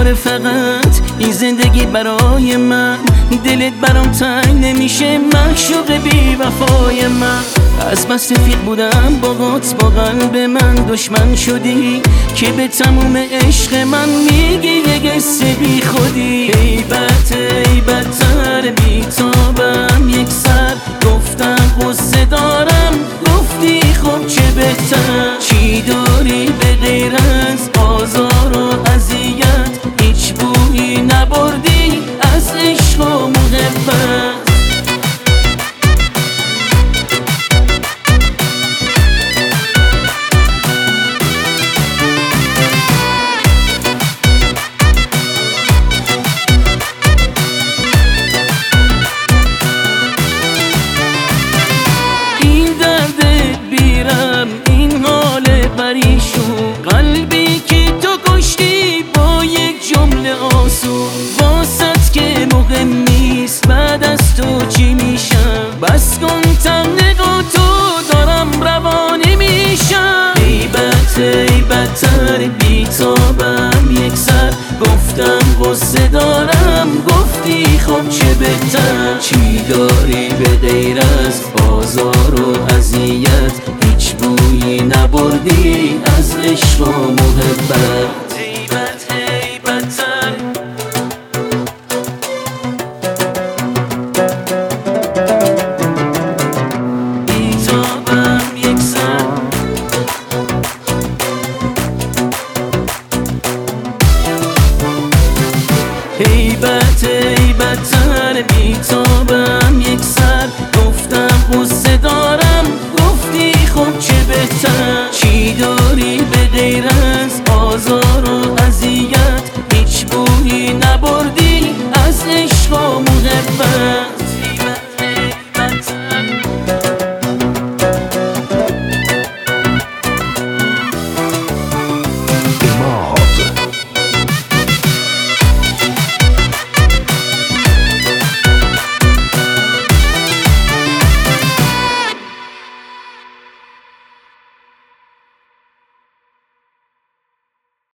داره فقط این زندگی برای من. دلت برام تنگ نمیشه معشوق بی وفای من. از بس رفیق بودم باهات با قلب من دشمن شدی که به تموم عشق من میگی یه قصه بی خودی. ای بدتر بی تابم یک سر گفتم غصه دارم گفتی خب چه بهتر. چی داری به غیر از آزار و اذیت؟ هیچ بویی نبردی از عشق و محبت. این حال پریشون قلبی که تو کشتی با یک جمله آسون. واسط که مهم نیست بعد از تو چی میشم. بس کن نگاه تو دارم روانه میشم. ای بدتر بی تابم یک سر گفتم غصه دارم گفتی خب چه بهتر. چی داری به غیر از آزار و اذیت؟ هیچ بویی نبردی از عشق و محبت. ای بدتر بی تابم یک سر. ای بدتر بی تابم یک سر گفتم غصه دارم گفتی خب چه بهتر. چی داری به غیر از آزار و اذیت؟ هیچ بویی نبردی از عشق و محبت.